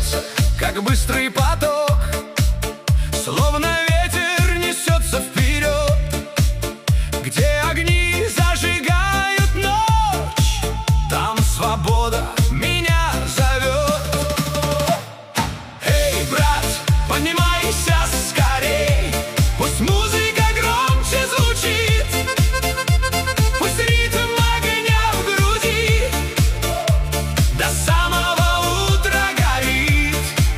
сердце, как быстрый поток, словно ветер несется вперед, где огни зажигают ночь, там свобода меня зовет. Эй, брат, поднимайся скорей, пусть музыка громче звучит, пусть ритм огня в груди до самого утра горит.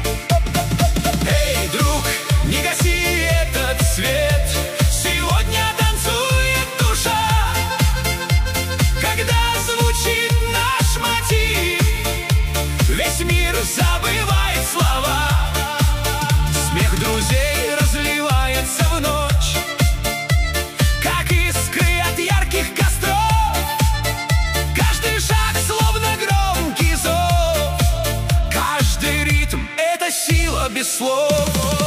Эй, друг, не гаси этот свет, сегодня танцует душа, когда звучит наш мотив, весь мир забывает слова. Смех друзей разливается в ночь, как искры от ярких костров. Каждый шаг словно громкий зов, каждый ритм — это сила без слов.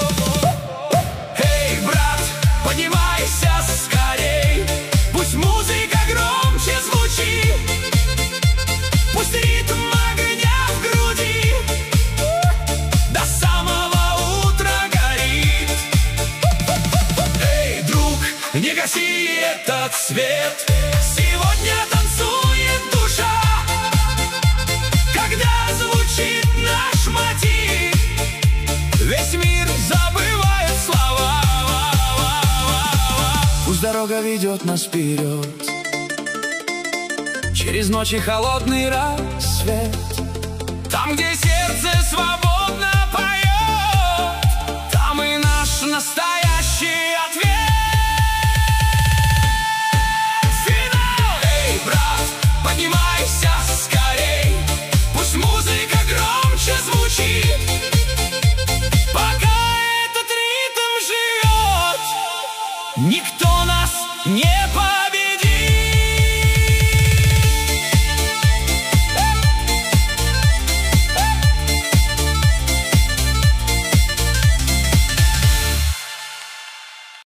Эй, брат, поднимайся скорей, пусть музыка громче звучит, пусть ритм огня в груди до самого утра горит. Эй, друг, не гаси этот свет, сегодня танцует душа, когда звучит наш мотив, весь мир забывает слова. Пусть дорога ведет нас вперед, через ночи холодный рассвет, там, где сердце свободно поет, там и наш настоящий ответ. Финал! Эй, брат, поднимайся скорей,